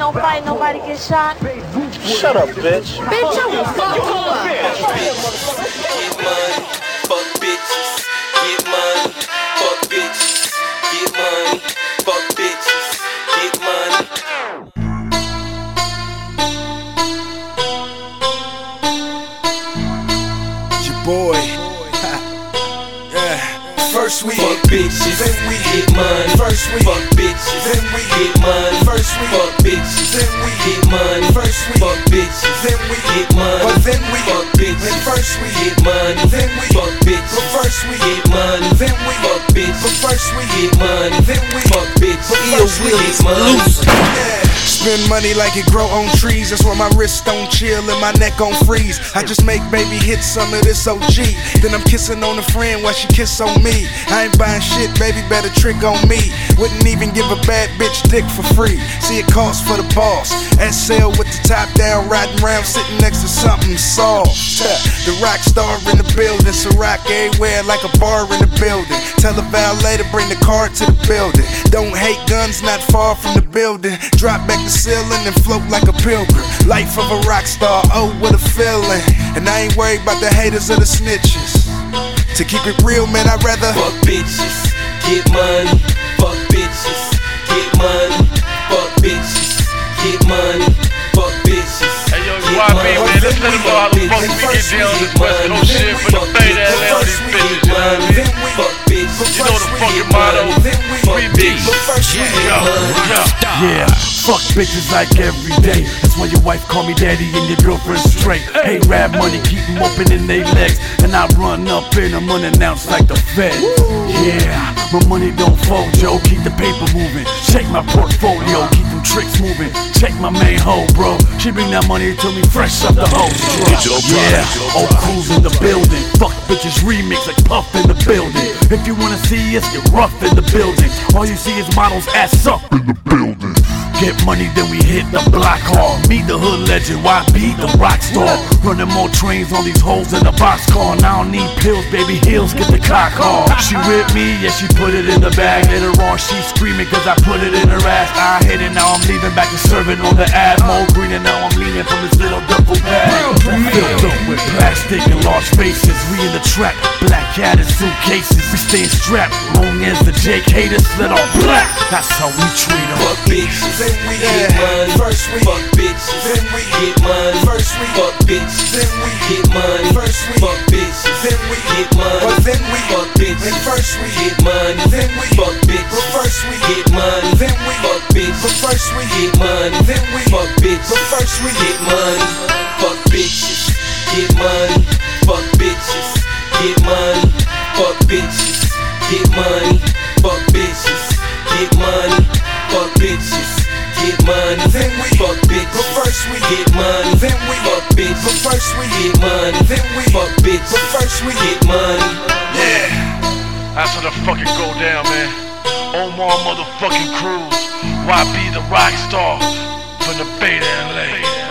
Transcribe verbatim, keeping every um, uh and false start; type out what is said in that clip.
no fight, nobody get shot. Shut up, bitch. Bitch, I will fuck you up. Get money, fuck bitches. Get money, fuck bitches. Get money, fuck bitches. Get money. It's your boy. Yeah. First we fuck bitches, then we get money. First we fuck bitches, then we get money. First we fuck bitches, then we get money. First we fuck bitches, then we get money. But then we fuck bitches, first we get money. Then we fuck bitches, but first we get money. Then we fuck bitches, but first we get money. Then we fuck bitches, but first we get money. Yeah. Spend money like it grow on trees. That's why my wrist don't chill and my neck on freeze. I just make baby hit some of this O G. Then I'm kissing on a friend while she kiss on me. I ain't buying shit, baby, better trick on me. Wouldn't even give a bad bitch dick for free. See, it costs for the boss. S L with the top down, riding around, sitting next to something soft. The rock star in the building, so rock everywhere like a bar in the building. Tell the valet to bring the car to the building. Don't hate guns, not far from the building. Drop back the ceiling and float like a pilgrim. Life of a rock star, oh what a feeling. And I ain't worried about the haters or the snitches. To keep it real, man, I'd rather fuck bitches, get money. Fuck bitches, get money. Fuck bitches, get money. Fuck bitches. Hey yo, Y B, man, let's let them know how the fuck we get down on this West Coast shit for the fade L A on these bitches, you know what I mean? Fuck bitches, you know the fucking motto, free bitches. Yeah, yeah. Fuck bitches like every day. That's why your wife call me daddy and your girlfriend straight. Hey, rap money, keep them opening they legs. And I run up in them unannounced like the Fed. Yeah, my money don't fold, Joe. Keep the paper moving. Check my portfolio, keep them tricks moving. Check my main hoe, bro. She bring that money to me fresh up the hose. Yeah, old crews in the building. Fuck bitches remix like Puff in the building. If you wanna see us, get rough in the building. All you see is models ass up in the building. Get money, then we hit the block hard. Meet the hood legend, Y B, the rock star. Running more trains on these hoes in the boxcar. Now I don't need pills, baby, heels, get the cock hard. She with me, yeah, she put it in the bag. Later on, she screaming cause I put it in her ass. I hit it, now I'm leaving back to serving on the ad. More green and now I'm leaning from this little duffel bag. Filled up with plastic and large faces. We in the trap, black cat and suitcases. We staying strapped, long as the Jake haters let off black. That's how we treat them. Fuck bitches, then we get money. First we fuck bitches, then we get money. First we fuck bitches, then we get money. First we fuck bitches, then we get money. But then we fuck bitches, first we get money. Then we fuck bitches, but first we get money. Then we fuck bitches, but first we get money. Then we fuck bitches, but first we get money. Fuck bitches, get money. Fuck bitches, get money. Fuck bitches, get money. Fuck bitches, get money. Fuck bitches, get money. Then we fuck bitches, but first we get money. Then we fuck bitches, but first we get money. Then we fuck bitches, but first we get money. Yeah, that's how the fucking go down, man. Omar motherfucking Cruz, Y B the rock star from the Beta L A.